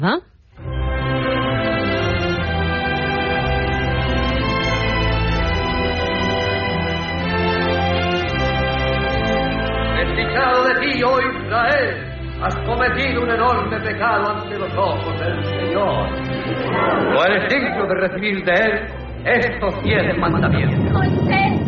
Desdichado de ti, oh Israel, has cometido un enorme pecado ante los ojos del Señor. ¿Cuál es digno de recibir de él estos 10 mandamientos? ¡Moisés!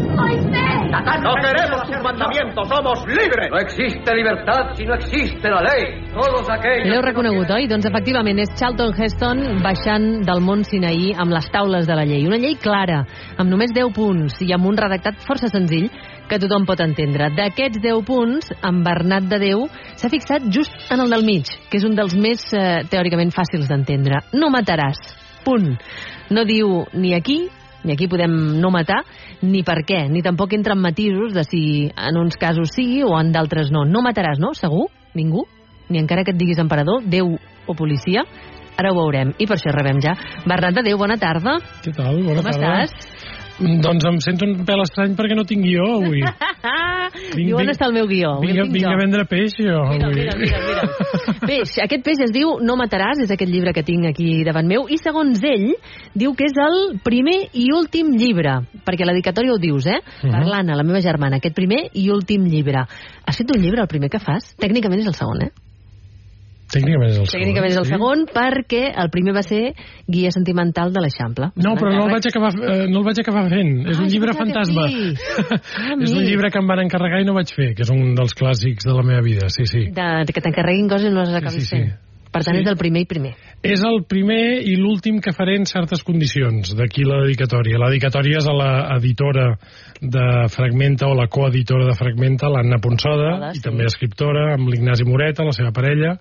No queremos sus mandamientos, somos libres. No existe libertad si no existe la ley. Todos aquellos... L'heu reconegut, oi? Doncs efectivament és Charlton Heston baixant del mont Sinaí amb les taules de la llei. Una llei clara, amb només 10 punts i amb un redactat força senzill que tothom pot entendre. D'aquests 10 punts, en Bernat de Déu s'ha fixat just en el del mig, que és un dels més teòricament fàcils d'entendre. No mataràs. Punt. No diu ni aquí podem no matar, ni per què, ni tampoc entra en matisos de si en uns casos sí o en d'altres no. No mataràs, no? Segur? Ningú? Ni encara que et diguis emperador, Déu o policia? Ara ho veurem. I per això rebem ja Bernat de Déu, bona tarda. Què tal? Bona tarda. Com estàs? Doncs em sento un pèl estrany perquè no tinc guió avui. I on està el meu guió? Vinc a vendre peix, jo. Mira. Peix, aquest peix es diu No mataràs, és aquest llibre que tinc aquí davant meu, i segons ell, diu que és el primer i últim llibre, perquè a la dedicatòria ho dius, parlant a la meva germana, aquest primer i últim llibre. Has fet un llibre, el primer que fas? Tècnicament és el segon, Tècnicament és el segon, perquè el primer va ser Guia sentimental de l'Eixample. No, però no el vaig acabar fent. És un llibre fantasma. És un llibre que em van encarregar i no vaig fer, que és un dels clàssics de la meva vida, sí. Que t'encarreguin coses i no les acabis fent. Per tant, és el primer i primer. És el primer i l'últim que faré en certes condicions, d'aquí la dedicatòria. La dedicatòria és a l'editora de Fragmenta, o la coeditora de Fragmenta, l'Anna Ponsoda, i també escriptora, amb l'Ignasi Moreta, la seva parella.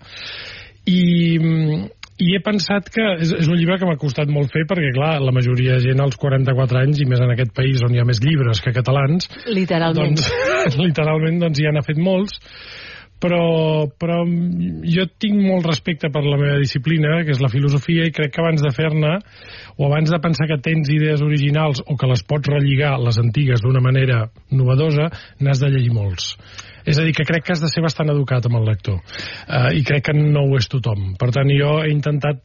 I he pensat que és un llibre que m'ha costat molt fer, perquè, clar, la majoria de gent als 44 anys, i més en aquest país on hi ha més llibres que catalans, literalment, doncs ja n'ha fet molts. Però jo tinc molt respecte per la meva disciplina, que és la filosofia, i crec que abans de fer-ne, o abans de pensar que tens idees originals o que les pots relligar, les antigues, d'una manera novedosa, n'has de llegir molts. És a dir, que crec que has de ser bastant educat amb el lector. I crec que no ho és tothom. Per tant, jo he intentat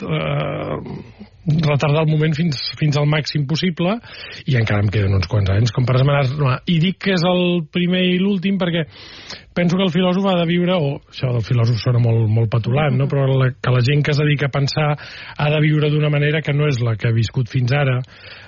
retardar el moment fins al màxim possible, i encara em queden uns quants anys, com per esmenar-me. I dic que és el primer i l'últim perquè penso que el filòsof ha de viure, o això del filòsof sona molt petulant, no? Però que la gent que es dedica a pensar ha de viure d'una manera que no és la que ha viscut fins ara,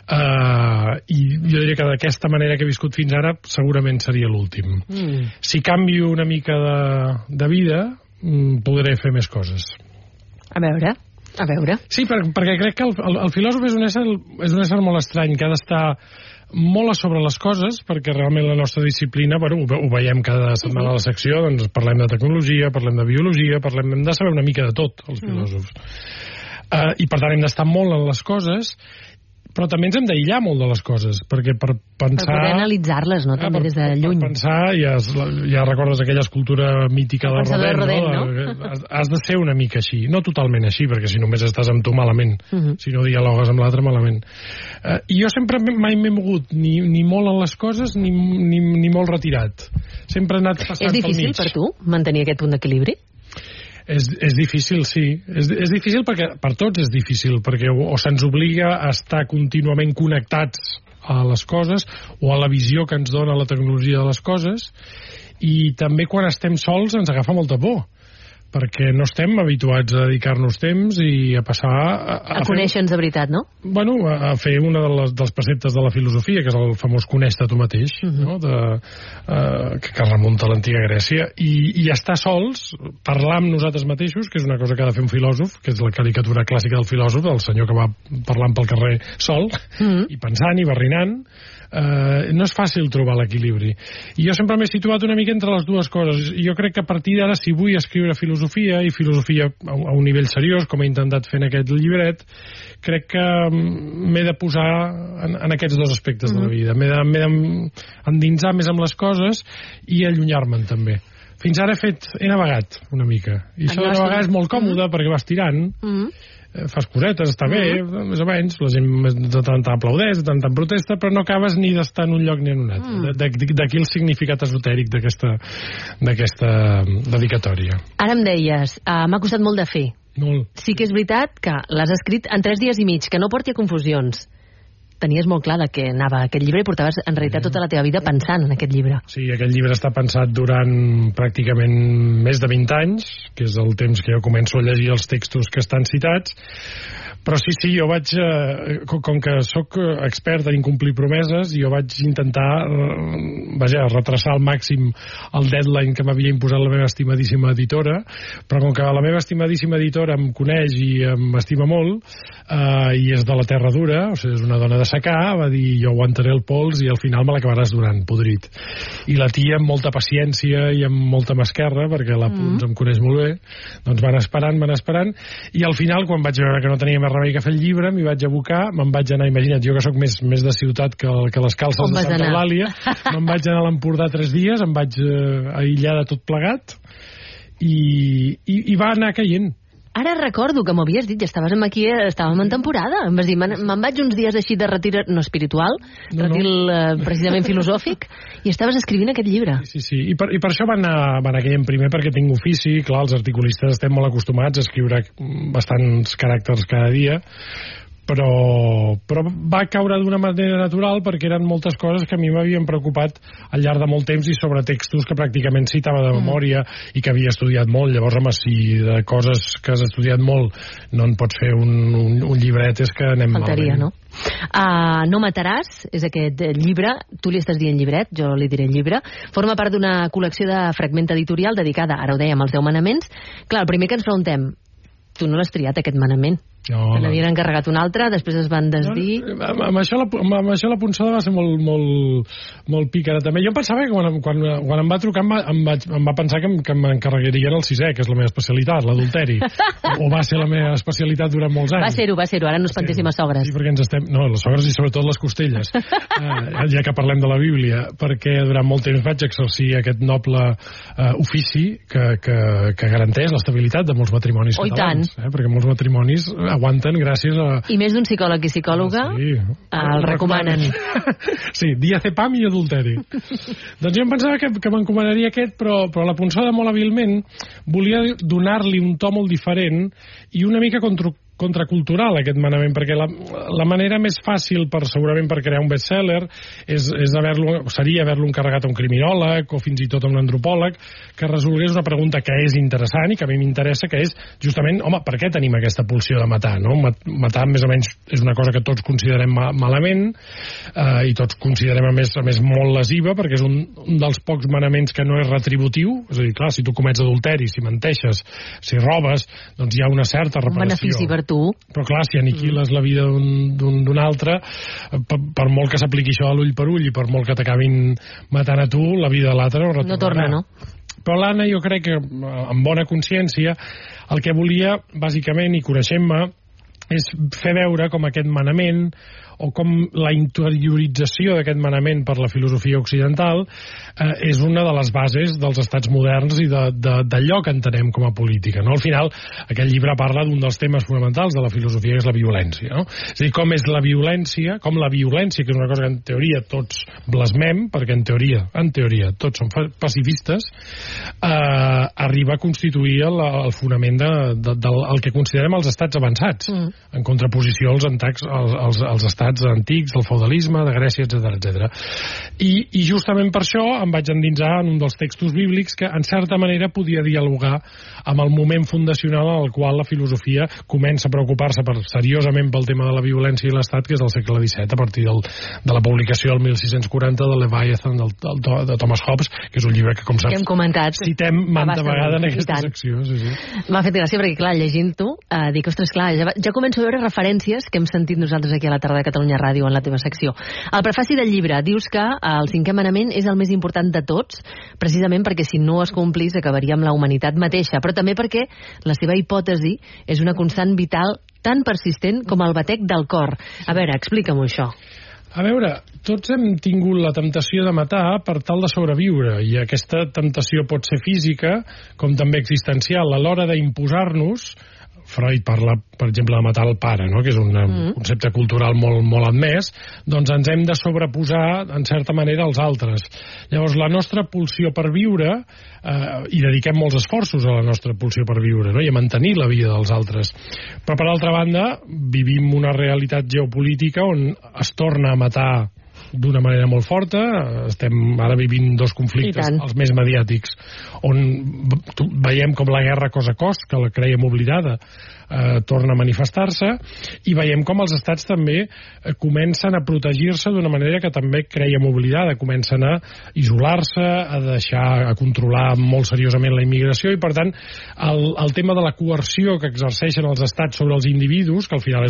i jo diria que d'aquesta manera que he viscut fins ara segurament seria l'últim. Si canvio una mica de vida, podré fer més coses. A veure. Sí, perquè crec que el filòsof és un ésser molt estrany, que ha d'estar molt a sobre les coses, perquè realment la nostra disciplina, ho veiem cada setmana a la secció, doncs parlem de tecnologia, parlem de biologia, hem de saber una mica de tot, els filòsofs. I per tant hem d'estar molt en les coses, però també ens hem d'aïllar molt de les coses, perquè per pensar... Per poder analitzar-les, no?, també des de lluny. Per pensar, ja recordes aquella escultura mítica de Rodin, no? Has de ser una mica així, no totalment així, perquè si només estàs amb tu malament, si no dialogues amb l'altre malament. I jo sempre mai m'he mogut ni molt en les coses ni molt retirat. Sempre he anat passant pel mig. És difícil per tu mantenir aquest punt d'equilibri? És difícil, sí. És difícil perquè per tots és difícil, perquè o se'ns obliga a estar contínuament connectats a les coses o a la visió que ens dona la tecnologia de les coses, i també quan estem sols ens agafa molta por, perquè no estem habituats a dedicar-nos temps i a passar... A conèixer-nos de veritat, no? Bueno, a fer una dels preceptes de la filosofia, que és el famós conèixer tu mateix, no? Que remunta a l'antiga Grècia, i estar sols, parlar amb nosaltres mateixos, que és una cosa que ha de fer un filòsof, que és la caricatura clàssica del filòsof, del senyor que va parlant pel carrer sol, i pensant i barrinant. No és fàcil trobar l'equilibri, i jo sempre m'he situat una mica entre les dues coses. Jo crec que a partir d'ara, si vull escriure filosofia, i filosofia a un nivell seriós, com he intentat fer en aquest llibret, crec que m'he de posar en aquests dos aspectes de la vida. M'he d'endinsar més amb les coses i allunyar-me'n també. Fins ara he navegat una mica, i això de navegar és molt còmode perquè vas tirant, fas cosetes, està bé, més o menys, la gent de tant aplaudeix, de tant protesta, però no acabes ni d'estar en un lloc ni en un altre. D'aquí el significat esotèric d'aquesta dedicatòria. Ara em deies, m'ha costat molt de fer. Molt. Sí que és veritat que l'has escrit en 3 dies i mig, que no porti a confusions. Tenies molt clar de què anava aquest llibre i portaves en realitat tota la teva vida pensant en aquest llibre. Sí, aquest llibre està pensat durant pràcticament més de 20 anys, que és el temps que jo començo a llegir els textos que estan citats, però sí, jo vaig, com que sóc expert en incomplir promeses, jo vaig intentar retrasar al màxim el deadline que m'havia imposat la meva estimadíssima editora, però com que la meva estimadíssima editora em coneix i m'estima molt, i és de la terra dura, o sigui, és una dona de secà, va dir, jo aguantaré el pols i al final me l'acabaràs donant podrit. I la tia, amb molta paciència i amb molta masquerra, perquè la Punts em coneix molt bé, doncs van esperant, i al final, quan vaig veure que no tenia més remei que fer el llibre, m'hi vaig abocar, me'n vaig anar, imagina't, jo que sóc més de ciutat que les calces de Santa Eulàlia, me'n vaig anar a l'Empordà 3 dies, em vaig aïllar de tot plegat, i va anar caient. Ara recordo que m'havies dit, ja estàvem aquí, estàvem en temporada. Em vas dir, me'n vaig uns dies així de retir, no espiritual, retir precisament filosòfic, i estaves escrivint aquest llibre. Sí. I per això va anar caient primer, perquè tinc ofici, clar, els articulistes estem molt acostumats a escriure bastants caràcters cada dia, però va caure d'una manera natural perquè eren moltes coses que a mi m'havien preocupat al llarg de molt temps i sobre textos que pràcticament citava de memòria i que havia estudiat molt. Llavors, home, si de coses que has estudiat molt no en pots fer un llibret, és que anem faltaria, malament. No? No mataràs és aquest llibre, tu li estàs dient llibret, jo li diré llibre, forma part d'una col·lecció de fragment editorial dedicada, ara ho dèiem, als 10 manaments. Clar, el primer que ens preguntem, tu no l'has triat, aquest manament? No, n'havien encarregat un altre, després es van desdir... Amb això la punçada va ser molt pícara també. Jo em pensava que quan em va trucar em va pensar que m'encarregarien el 6è, que és la meva especialitat, l'adulteri. O va ser la meva especialitat durant molts anys. Va ser-ho, ara no espantéssim a sogres. Sí, perquè ens estem... No, les sogres i sobretot les costelles. Ja que parlem de la Bíblia, perquè durant molt temps vaig exercir aquest noble ofici que garanteix l'estabilitat de molts matrimonis catalans. Perquè molts matrimonis aguanten gràcies a... I més d'un psicòleg i psicòloga el recomanen. Sí, diazepam i adulteri. Doncs jo em pensava que m'encomanaria aquest, però la punçada molt hàbilment volia donar-li un to molt diferent i una mica contracultural, aquest manament, perquè la manera més fàcil segurament per crear un bestseller seria haver-lo encarregat a un criminòleg o fins i tot a un antropòleg que resolgués una pregunta que és interessant i que a mi m'interessa, que és justament, home, per què tenim aquesta pulsió de matar, no? Matar més o menys és una cosa que tots considerem malament i tots considerem a més molt lesiva, perquè és un dels pocs manaments que no és retributiu, és a dir, clar, si tu comets adulteri, si menteixes, si robes, doncs hi ha una certa reparació. Un benefici per tu. Però clar, si aniquiles la vida d'un altre, per molt que s'apliqui això a l'ull per ull i per molt que t'acabin matant a tu, la vida de l'altre no retornarà. No torna, no? Però l'Anna, jo crec que amb bona consciència el que volia, bàsicament, i coneixent-me, és fer veure com aquest manament o com la interiorització d'aquest manament per la filosofia occidental és una de les bases dels estats moderns i d'allò que entenem com a política, no? Al final, aquest llibre parla d'un dels temes fonamentals de la filosofia, que és la violència, no? És a dir, com és la violència, que és una cosa que en teoria tots blasmem, perquè en teoria tots som pacifistes, arriba a constituir el fonament del que considerem els estats avançats, en contraposició als estats antics, del feudalisme, de Grècia, etc. I justament per això em vaig endinsar en un dels textos bíblics que, en certa manera, podia dialogar amb el moment fundacional en el qual la filosofia comença a preocupar-se seriosament pel tema de la violència i l'Estat, que és del segle XVII, a partir de la publicació el 1640 de Leviathan de Thomas Hobbes, que és un llibre que, com saps, citem manta vegada en aquesta secció. Sí. M'ha fet gràcia perquè, clar, llegint-ho, dic, ostres, clar, ja començo a veure referències que hem sentit nosaltres aquí a la tarda de Catalunya Ràdio en la teva secció. Al prefaci del llibre dius que el 5è manament és el més important de tots, precisament perquè si no es complís acabaria amb la humanitat mateixa, però també perquè la seva hipòtesi és una constant vital tan persistent com el batec del cor. A veure, explica'm això. A veure, tots hem tingut la temptació de matar per tal de sobreviure, i aquesta temptació pot ser física com també existencial. A l'hora d'imposar-nos Freud parla, per exemple, de matar el pare, no? Que és un concepte cultural molt admès, doncs ens hem de sobreposar, en certa manera, als altres. Llavors, la nostra pulsió per viure, i dediquem molts esforços a la nostra pulsió per viure, no? I a mantenir la vida dels altres. Però, per altra banda, vivim una realitat geopolítica on es torna a matar d'una manera molt forta. Estem ara vivint dos conflictes, els més mediàtics, on veiem com la guerra cos a cos, que la creiem oblidada, torna a manifestar-se, i veiem com els estats també comencen a protegir-se d'una manera que també creiem oblidada, comencen a isolar-se, a controlar molt seriosament la immigració, i per tant el tema de la coerció que exerceixen els estats sobre els individus, que al final és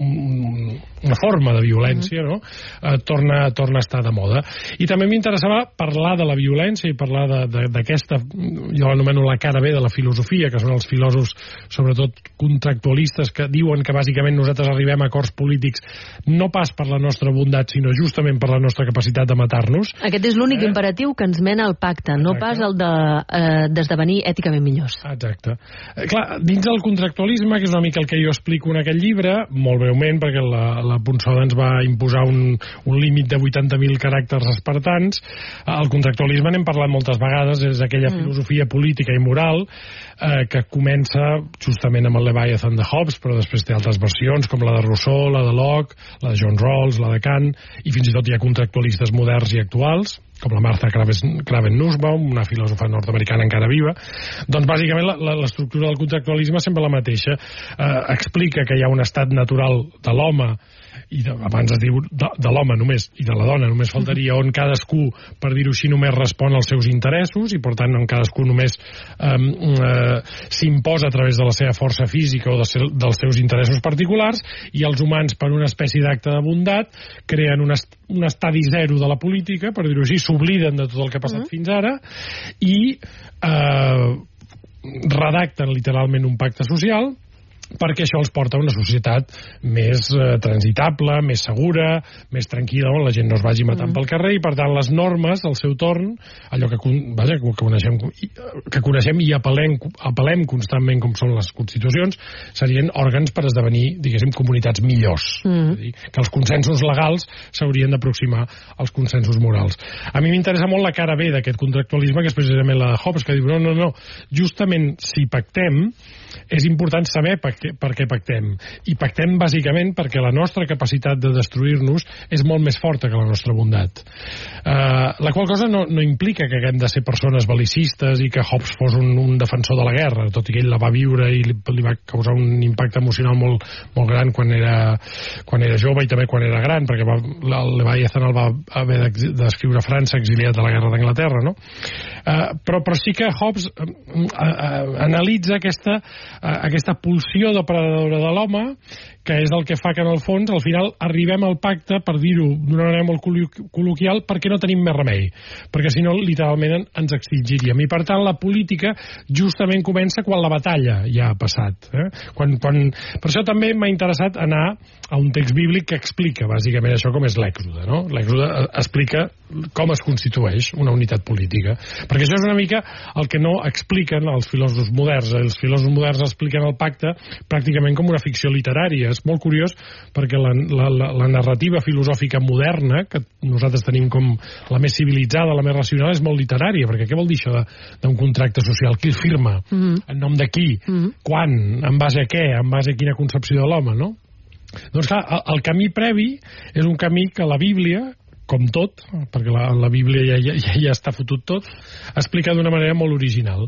una forma de violència, no? Torna a estar de moda. I també m'interessava parlar de la violència i parlar d'aquesta, jo l'anomeno la cara B de la filosofia, que són els filòsofs sobretot contractualistes, que diuen que bàsicament nosaltres arribem a acords polítics no pas per la nostra bondat, sinó justament per la nostra capacitat de matar-nos. Aquest és l'únic imperatiu que ens mena al pacte, no pas el d'esdevenir èticament millors. Exacte. Clar, dins del contractualisme, que és una mica el que jo explico en aquest llibre, molt breument, perquè la Punsoda ens va imposar un límit de 80.000 caràcters espartans, el contractualisme n'hem parlat moltes vegades, és aquella filosofia política i moral que comença justament amb el Leviathan de Hobbes, però després té altres versions, com la de Rousseau, la de Locke, la de John Rawls, la de Kant, i fins i tot hi ha contractualistes moderns i actuals, com la Martha Craven Nussbaum, una filòsofa nord-americana encara viva. Doncs bàsicament l'estructura del contractualisme és sempre la mateixa. Explica que hi ha un estat natural de l'home, i abans es diu de l'home només, i de la dona només faltaria, on cadascú, per dir-ho així, només respon als seus interessos, i per tant on cadascú només s'imposa a través de la seva força física o dels seus interessos particulars, i els humans, per una espècie d'acte de bondat, creen un estadi zero de la política, per dir-ho així, s'obliden de tot el que ha passat fins ara, i redacten literalment un pacte social, perquè això els porta a una societat més transitable, més segura, més tranquil·la, on la gent no es vagi matant pel carrer, i per tant les normes, al seu torn, allò que coneixem i apel·lem constantment, com són les constitucions, serien òrgans per esdevenir, diguéssim, comunitats millors. És a dir, que els consensos legals s'haurien d'aproximar als consensos morals. A mi m'interessa molt la cara B d'aquest contractualisme, que és precisament la de Hobbes, que diu, no, justament si pactem, és important saber per què pactem. I pactem bàsicament perquè la nostra capacitat de destruir-nos és molt més forta que la nostra bondat. La qual cosa no implica que haguem de ser persones bel·licistes i que Hobbes fos un defensor de la guerra, tot i que ell la va viure i li va causar un impacte emocional molt gran quan era jove i també quan era gran, perquè el Leviathan el va haver d'escriure a França, exiliat de la guerra d'Anglaterra, no? Però sí que Hobbes analitza aquesta pulsió depredadora de l'home, que és el que fa que en el fons al final arribem al pacte, per dir-ho d'una manera molt col·loquial, perquè no tenim més remei, perquè si no literalment ens extingiríem, i per tant la política justament comença quan la batalla ja ha passat. Per això també m'ha interessat anar a un text bíblic que explica bàsicament això, com és l'Èxode, no? L'Èxode explica com es constitueix una unitat política, perquè això és una mica el que no expliquen els filòsofs moderns. Els filòsofs moderns expliquen el pacte pràcticament com una ficció literària. És molt curiós perquè la narrativa filosòfica moderna, que nosaltres tenim com la més civilitzada, la més racional, és molt literària, perquè què vol dir això d'un contracte social? Qui el firma? En nom de qui? Quan? En base a què? En base a quina concepció de l'home, no? Doncs clar, el camí previ és un camí que la Bíblia, com tot, perquè la Bíblia ja està fotut tot, explica d'una manera molt original.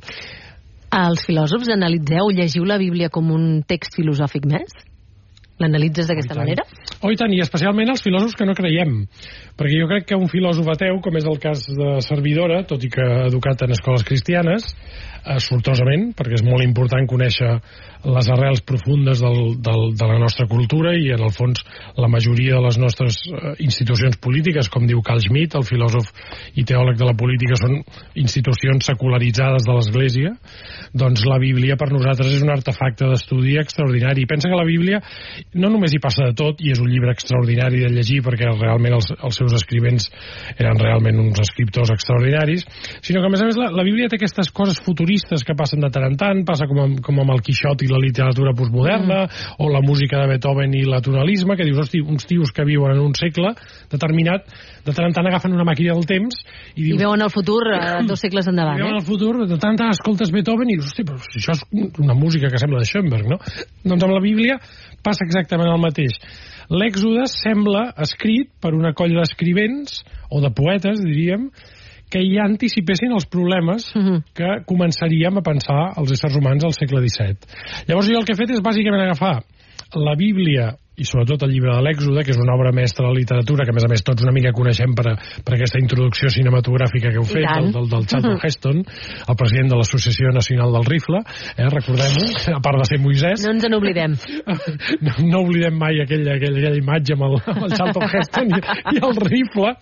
Els filòsofs analitzeu, llegiu la Bíblia com un text filosòfic més? L'analitzes d'aquesta manera? Oh, i tant, i especialment els filòsofs que no creiem, perquè jo crec que un filòsof ateu, com és el cas de Servidora, tot i que educat en escoles cristianes, sortosament, perquè és molt important conèixer les arrels profundes de la nostra cultura, i en el fons la majoria de les nostres institucions polítiques, com diu Carl Schmitt, el filòsof i teòleg de la política, són institucions secularitzades de l'Església. Doncs la Bíblia per nosaltres és un artefacte d'estudi extraordinari. Pensa que la Bíblia no només hi passa de tot, i és un llibre extraordinari de llegir perquè realment els seus escrivents eren realment uns escriptors extraordinaris, sinó que a més la Bíblia té aquestes coses futuristes que passen de tant en tant, passa com amb el Quixot i la literatura postmoderna, o la música de Beethoven i l'atonalisme, que dius, hosti, uns tios que viuen en un segle determinat, de tant en tant agafen una màquina del temps i veuen el futur 2 segles endavant. I veuen el futur, de tant en tant escoltes Beethoven i dius, hosti, però si això és una música que sembla de Schoenberg, no? Doncs amb la Bíblia passa exactament el mateix. L'Èxode sembla escrit per una colla d'escrivents, o de poetes, diríem, que ja anticipessin els problemes que començaríem a pensar els éssers humans al segle XVII. Llavors jo el que he fet és bàsicament agafar la Bíblia i sobretot el llibre de l'Èxode, que és una obra mestra de la literatura, que a més tots una mica coneixem per aquesta introducció cinematogràfica que heu fet, del Charlton Heston, el president de l'Associació Nacional del Rifle, recordem-ho, a part de ser Moisès. No ens n'oblidem. No oblidem mai aquella imatge amb el Charlton Heston i el rifle.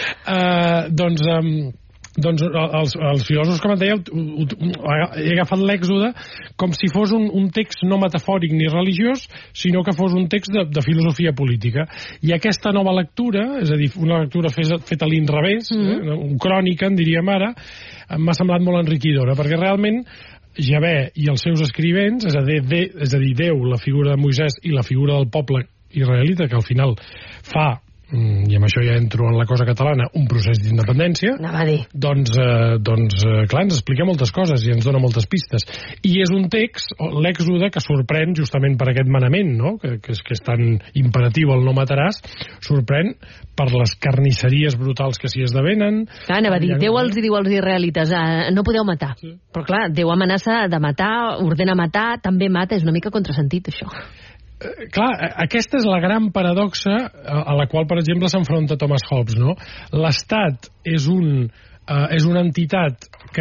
Doncs els filòsofs que me'n dèieu, he agafat l'Èxode com si fos un text no metafòric ni religiós, sinó que fos un text de filosofia política. I aquesta nova lectura, és a dir, una lectura feta a l'inrevés, un crònica, en diríem ara, m'ha semblat molt enriquidora, perquè realment Javé i els seus escrivents, és a dir, Déu, la figura de Moisès i la figura del poble israelita, que al final fa, i amb això ja entro en la cosa catalana, un procés d'independència, doncs clar, ens explica moltes coses i ens dona moltes pistes. I és un text, l'Èxode, que sorprèn justament per aquest manament, no? que és tan imperatiu, el no mataràs, sorprèn per les carnisseries brutals que s'hi esdevenen. Clar, anava a dir, Déu els diu als israelites, no podeu matar. Sí. Però clar, Déu amenaça de matar, ordena matar, també mata, és una mica contrasentit, això. Clar, aquesta és la gran paradoxa a la qual, per exemple, s'enfronta Thomas Hobbes, no? L'Estat és una entitat que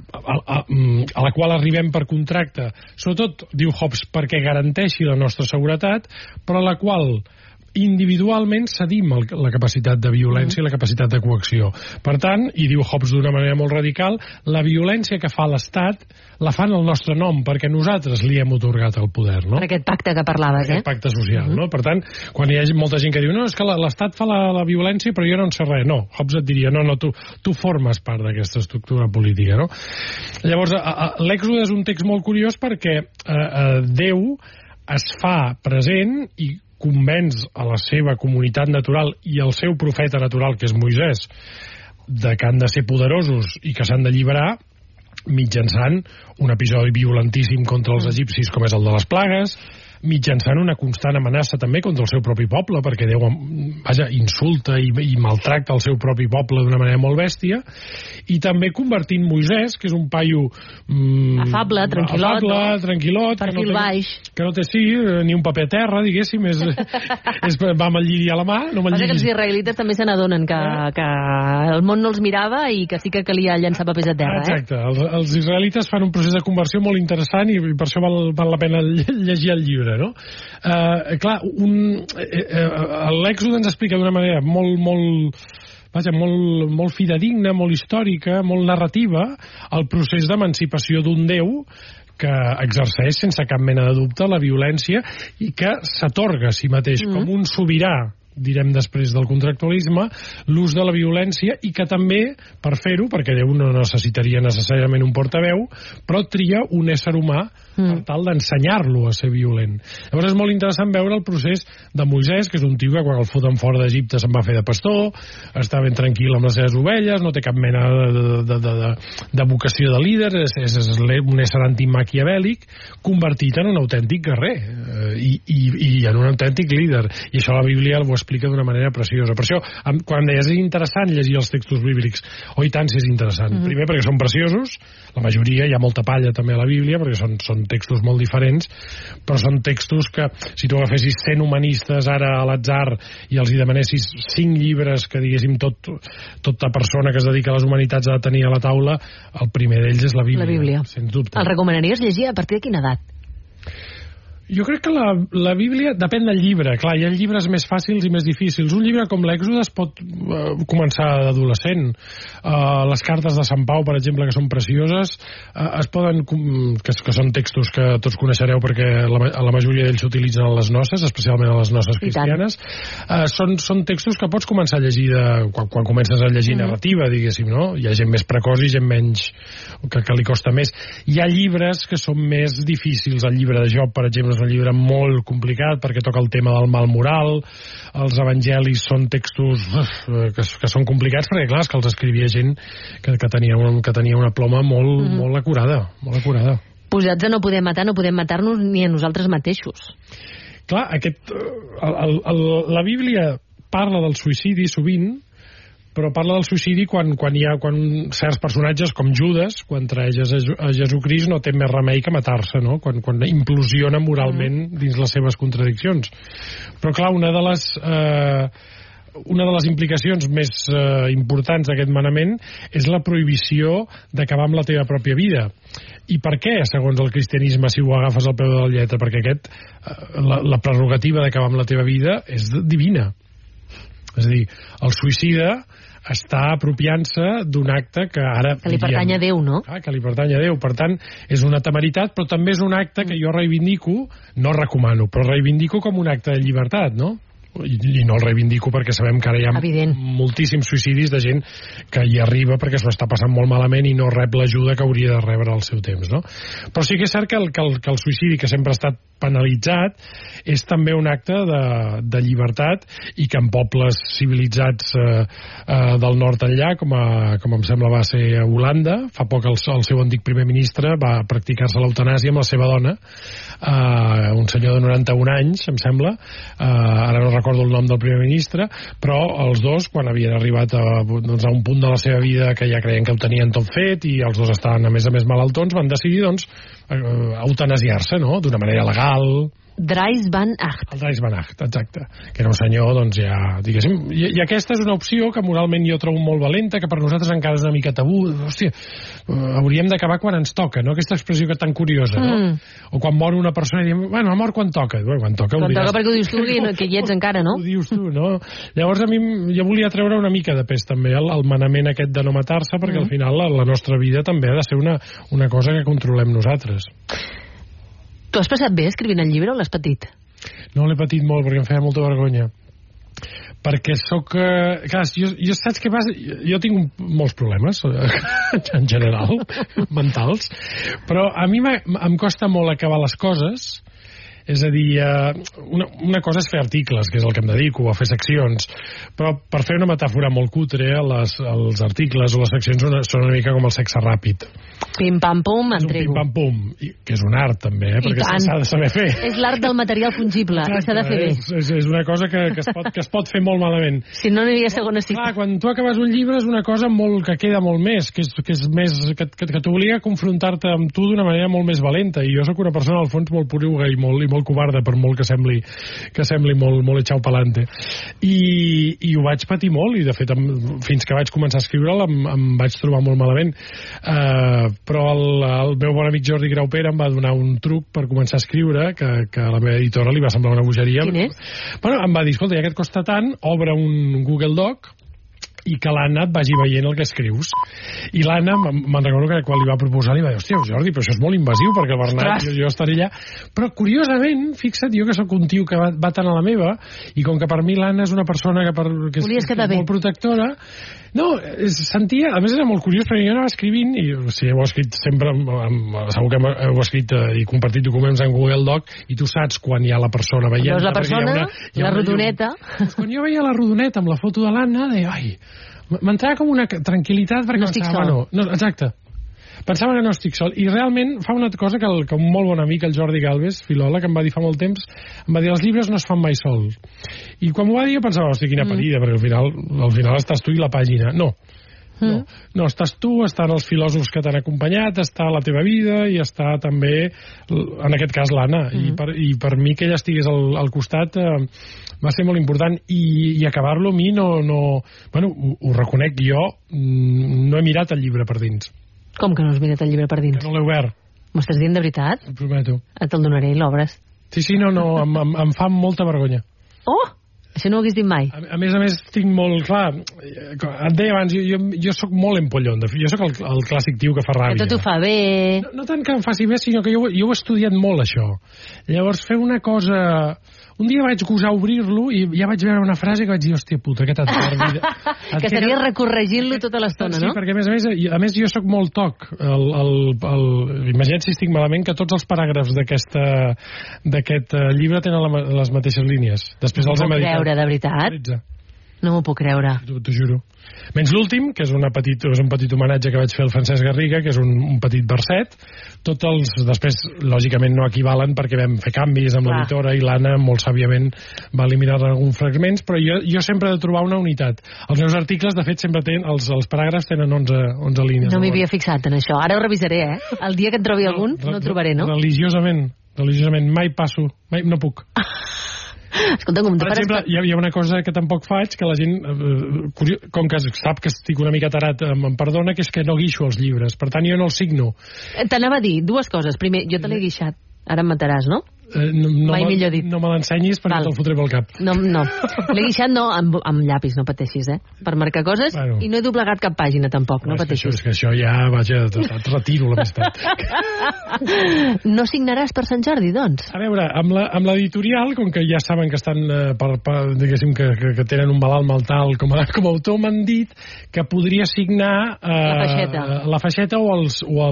a la qual arribem per contracte, sobretot, diu Hobbes, perquè garanteixi la nostra seguretat, però a la qual individualment cedim la capacitat de violència i la capacitat de coacció. Per tant, i diu Hobbes d'una manera molt radical, la violència que fa l'Estat la fan el nostre nom, perquè nosaltres li hem otorgat el poder, no? Per aquest pacte que parlaves, aquest pacte social, no? Per tant, quan hi ha molta gent que diu no, és que l'Estat fa la violència però jo no en sé res, no. Hobbes et diria, no, tu formes part d'aquesta estructura política, no? Llavors, l'Èxode és un text molt curiós perquè Déu es fa present i convenç a la seva comunitat natural i al seu profeta natural, que és Moisès, de que han de ser poderosos i que s'han d'alliberar mitjançant un episodi violentíssim contra els egipcis com és el de les plagues, mitjançant una constant amenaça també contra el seu propi poble, perquè Déu insulta i maltracta el seu propi poble d'una manera molt bèstia, i també convertint Moisès, que és un paio afable, tranquil·lot, perfil baix, que no té ni un paper a terra, diguéssim, va amb el lliri a la mà, no amb el lliri. Que els israelites també se n'adonen que el món no els mirava i que sí que calia llançar papers a terra. Exacte, els israelites fan un procés de conversió molt interessant i per això val la pena llegir el llibre, no? Clar, l'Èxode ens explica d'una manera molt fidedigna, molt històrica, molt narrativa, el procés d'emancipació d'un Déu que exerceix sense cap mena de dubte la violència i que s'atorga a si mateix com un sobirà, direm després del contractualisme, l'ús de la violència i que també, per fer-ho, perquè Déu no necessitaria necessàriament un portaveu, però tria un ésser humà per tal d'ensenyar-lo a ser violent. Llavors és molt interessant veure el procés de Moisès, que és un tio que quan el foten fora d'Egipte se'n va fer de pastor, està ben tranquil amb les seves ovelles, no té cap mena de vocació de líder, és un ésser antimaquiavèlic, convertit en un autèntic guerrer i en un autèntic líder. I això la Bíblia ho explica d'una manera preciosa. Per això, quan deies és interessant llegir els textos bíblics, i tant si és interessant. Primer perquè són preciosos, la majoria, hi ha molta palla també a la Bíblia, perquè són textos molt diferents, però són textos que, si tu agafessis 100 humanistes ara a l'atzar i els hi demanessis 5 llibres que, diguéssim, tota persona que es dedica a les humanitats ha de tenir a la taula, el primer d'ells és la Bíblia. Sens dubte. El recomanaries llegir a partir de quina edat? Jo crec que la Bíblia depèn del llibre. Clar, hi ha llibres més fàcils i més difícils. Un llibre com l'Èxode es pot començar d'adolescent. Les cartes de Sant Pau, per exemple, que són precioses, es poden... que són textos que tots coneixereu perquè la majoria d'ells s'utilitzen a les noces, especialment a les noces cristianes. Són textos que pots començar a llegir quan comences a llegir narrativa, diguéssim, no? Hi ha gent més precoç i gent menys que li costa més. Hi ha llibres que són més difícils. El llibre de Job, per exemple, és un llibre molt complicat perquè toca el tema del mal moral. Els evangelis són textos que són complicats perquè, clar, és que els escrivia gent que tenia una ploma molt acurada, molt acurada. Posats a no poder matar, no podem matar-nos ni a nosaltres mateixos. Clar, la Bíblia parla del suïcidi sovint, però parla del suïcidi quan certs personatges com Judas, quan traeix a Jesucrist, no té més remei que matar-se, no? Quan implosiona moralment dins les seves contradiccions. Però clar, una de les implicacions més importants d'aquest manament és la prohibició d'acabar amb la teva pròpia vida. I per què, segons el cristianisme, si ho agafes al peu de la lletra? Perquè la prerrogativa d'acabar amb la teva vida és divina. És a dir, el suïcida està apropiant-se d'un acte que ara... Que li pertany a Déu, no? Que li pertany a Déu. Per tant, és una temeritat, però també és un acte que jo reivindico, no recomano, però reivindico com un acte de llibertat, no? I no el reivindico perquè sabem que ara hi ha moltíssims suïcidis de gent que hi arriba perquè s'ho està passant molt malament i no rep l'ajuda que hauria de rebre al seu temps, no? Però sí que és cert que el suïcidi, que sempre ha estat penalitzat, és també un acte de llibertat i que en pobles civilitzats del nord enllà, com em sembla va ser a Holanda, fa poc el seu antic primer ministre va practicar-se l'eutanàsia amb la seva dona, un senyor de 91 anys, em sembla, ara no recordo el nom del primer ministre, però els dos, quan havien arribat a un punt de la seva vida que ja creien que ho tenien tot fet i els dos estaven a més malaltons, van decidir eutanasiar-se, no?, d'una manera legal. Dries van Acht. El Dries van Acht, exacte. Que era un senyor, doncs ja, diguéssim... I aquesta és una opció que moralment jo trobo molt valenta, que per nosaltres encara és una mica tabú. Hòstia, hauríem d'acabar quan ens toca, no? Aquesta expressió que és tan curiosa, no? O quan mor una persona i diem, bueno, ha mort quan toca. Bueno, quan toca perquè ho dius tu, que hi ets encara, no? Ho dius tu, no? Llavors a mi jo volia treure una mica de pes també el manament aquest de no matar-se, perquè al final la nostra vida també ha de ser una cosa que controlem nosaltres. Tu has passat bé escrivint el llibre o l'has patit? No, l'he patit molt perquè em feia molta vergonya. Perquè sóc... Clar, jo saps què passa? Jo tinc molts problemes, en general, mentals, però a mi em costa molt acabar les coses. És a dir, una cosa és fer articles, que és el que em dedico, a fer seccions, però per fer una metàfora molt cutre, els articles o les seccions són una mica com el sexe ràpid. Pim-pam-pum, entrego. Pim-pam-pum, que és un art també, perquè s'ha de saber fer. És l'art del material fungible, s'ha de fer bé. És una cosa que es pot fer molt malament. Si no, no hi ha segona cita. Clar, quan tu acabes un llibre és una cosa que queda molt més, que t'obliga a confrontar-te amb tu d'una manera molt més valenta, i jo sóc una persona al fons molt poruga i molt covarda, per molt que sembli molt echau pa'lante. I ho vaig patir molt, i de fet fins que vaig començar a escriure'l em vaig trobar molt malament. Però el meu bon amic Jordi Graupera em va donar un truc per començar a escriure que a la meva editora li va semblar una bogeria. Quin és? Bueno, em va dir, escolta, ja que et costa tant, obre un Google Doc i que l'Anna et vagi veient el que escrius. I l'Anna, me'n recordo que quan li va proposar, li va dir, hòstia, Jordi, però això és molt invasiu, perquè el Bernat, jo estaré allà. Però, curiosament, fixa't, jo que sóc un tio que va tant a la meva, i com que per mi l'Anna és una persona que és molt protectora, no, sentia, a més era molt curiós, perquè jo anava escrivint, i si heu escrit sempre, segur que heu escrit i compartit documents en Google Doc, i tu saps quan hi ha la persona veient. Veus la persona, la rodoneta. Quan jo veia la rodoneta amb la foto de l'Anna, deia, ai, m'entrava com una tranquil·litat perquè no estic sol. No, exacte. Pensava que no estic sol. I realment fa una cosa que un molt bon amic, el Jordi Galvez, filòleg, em va dir fa molt temps, em va dir, els llibres no es fan mai sols. I quan m'ho va dir jo pensava, hòstia, quina parida, perquè al final estàs tu i la pàgina. No, estàs tu, estan els filòsofs que t'han acompanyat, està la teva vida i està també, en aquest cas, l'Anna. I per mi que ella estigués al costat va ser molt important. I acabar-lo a mi bueno, ho reconec, jo no he mirat el llibre per dins. Com que no has mirat el llibre per dins? Que no l'he obert. M'ho estàs dient de veritat? Ho prometo. Te'l donaré i l'obres. Sí, no, em fa molta vergonya. Oh! Això no ho hagués dit mai. A més, tinc molt clar... Et deia abans, jo soc molt empollón. Jo soc el clàssic tio que fa ràbia. Que tot ho fa bé... No tant que em faci bé, sinó que jo ho he estudiat molt, això. Llavors, fer una cosa... Un dia vaig gosar obrir-lo i ja vaig veure una frase que vaig dir, hòstia puta, aquest adverbi... Que estaries recorregint-lo tota l'estona, no? Sí, perquè a més jo sóc molt toc. Imagina't si estic malament que tots els paràgrafs d'aquest llibre tenen les mateixes línies. Després els hem editat. De veritat? No m'ho puc creure. T'ho juro. Menys l'últim, que és un petit homenatge que vaig fer al Francesc Garriga, que és un petit verset. Tots els, després, lògicament, no equivalen perquè vam fer canvis amb l'editora i l'Anna molt sàviament va eliminar alguns fragments, però jo sempre he de trobar una unitat. Els meus articles, de fet, sempre tenen, els paràgrafs tenen 11 línies. No m'hi havia fixat en això. Ara ho revisaré, El dia que en trobi algun, no el trobaré, no? Religiosament, mai passo, mai no puc. Escolta, com per exemple, hi ha una cosa que tampoc faig, que la gent, com que sap que estic una mica tarat, em perdona, que és que no guixo els llibres. Per tant, jo no els signo. T'anava a dir dues coses. Primer, jo te l'he guixat. Ara em mataràs, no? Mai millor dit. No me l'ensenyis perquè te'l fotré pel cap. No. L'he guixat amb llapis, no pateixis, per marcar coses, i no he doblegat cap pàgina tampoc, no pateixis. És que això ja, vaja, et retiro l'amistat. No signaràs per Sant Jordi, doncs? A veure, amb l'editorial, com que ja saben que estan, diguéssim, que tenen un malalt mental com a autor, m'han dit que podria signar la feixeta o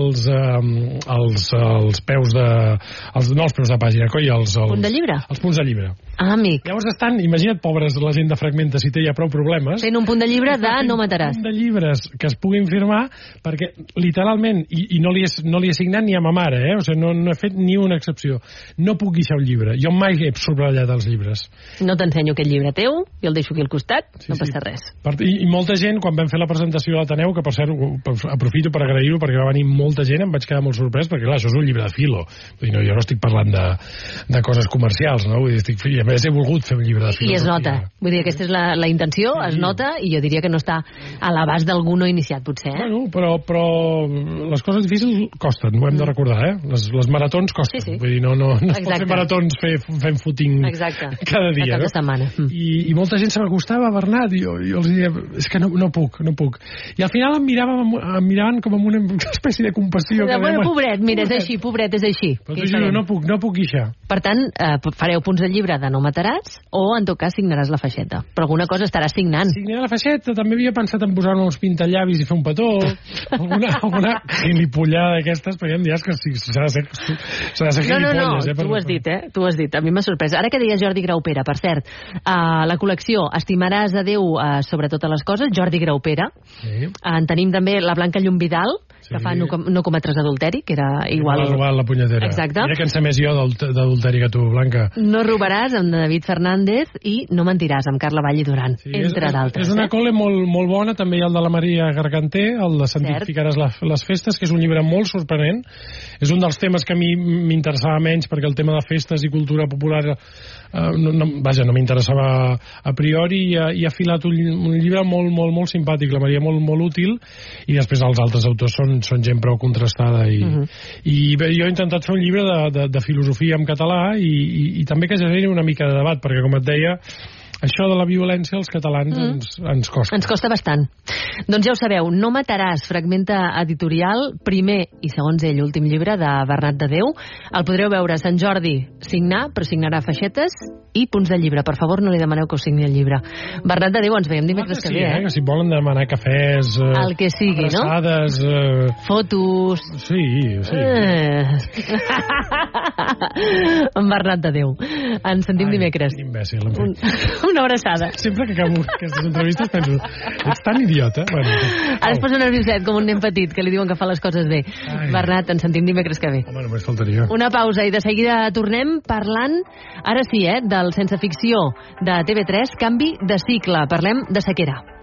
els peus de... no els peus de pàgina, els punts de llibre? Els punts de llibre. Ah, amic. Llavors estan, imagina't, pobres, la gent de Fragmenta, si té ja prou problemes. Fent un punt de llibre de no mataràs. Un punt de llibres que es puguin firmar, perquè literalment, i no li he signat ni a ma mare, o sigui, no he fet ni una excepció. No puc guixar un llibre. Jo mai he subratllat els llibres. No t'ensenyo aquest llibre teu, i el deixo aquí al costat, no passa res. I molta gent, quan vam fer la presentació a l'Ateneu, que per cert aprofito per agrair-ho, perquè va venir molta gent, em vaig quedar molt sorprès, perquè clar, això és un llibre de filo. Vull dir, jo no estic parlant de coses comercials, no? Vull dir, a més he volgut fer un llibre de filosofia. I es nota. Vull dir, aquesta és la intenció, es nota, i jo diria que no està a l'abast d'algú no iniciat, potser, Bueno, però les coses difícils costen, ho hem de recordar, Les maratons costen. Sí. Vull dir, no es pot fer maratons fent footing cada dia, cada setmana. I molta gent se m'acostava, Bernat, i jo els diria, és que no puc. I al final em miraven com amb una espècie de compassió. Bueno, pobret, mira, és així, pobret, és així. Però t'ho juro, no puc guixar. Per tant, fareu punts de llibre de no mataràs o, en tot cas, signaràs la feixeta. Però alguna cosa estaràs signant. Signar la feixeta, també havia pensat en posar-me uns pintallavis i fer un petó, alguna gilipollada d'aquestes, perquè em diràs que s'ha de ser gilipolles. No, tu ho has dit, a mi m'ha sorprès. Ara que deies Jordi Graupera, per cert, la col·lecció Estimaràs a Déu sobre totes les coses, Jordi Graupera. En tenim també la Blanca Llum Vidal, que fa no cometres adulteri, que era igual... La punyetera. Exacte. Mira que en sé més jo d'adulteri que tu, Blanca. No robaràs, amb David Fernández, i No mentiràs, amb Carla Vall i Duran, entre d'altres. És una col·le molt bona, també hi ha el de la Maria Garganter, el de Santificaràs les festes, que és un llibre molt sorprenent. És un dels temes que a mi m'interessava menys, perquè el tema de festes i cultura popular no m'interessava a priori, i ha filat un llibre molt simpàtic, la Maria molt útil, i després els altres autors són gent prou contrastada, i bé, jo he intentat fer un llibre de filosofia en català i també que generi una mica de debat, perquè com et deia, això de la violència als catalans ens costa. Ens costa bastant. Doncs ja ho sabeu, No mataràs, Fragmenta Editorial, primer i segons ell últim llibre de Bernat de Déu. El podreu veure a Sant Jordi signar, però signarà feixetes i punts de llibre. Per favor, no li demaneu que us signi el llibre. Bernat de Déu, ens veiem dimecres que ve, que si volen demanar cafès, el que sigui, abraçades, fotos... Sí. Amb Bernat de Déu. Ens sentim dimecres. Quin imbècil, una abraçada. Sempre que acabo aquestes entrevistes penso, ets tan idiota. Bueno, ara es posa nervioset, com un nen petit, que li diuen que fa les coses bé. Bernat, ens sentim dimecres que ve. Home, només faltaria. Una pausa i de seguida tornem parlant, ara sí, del Sense Ficció de TV3, Canvi de cicle. Parlem de sequera.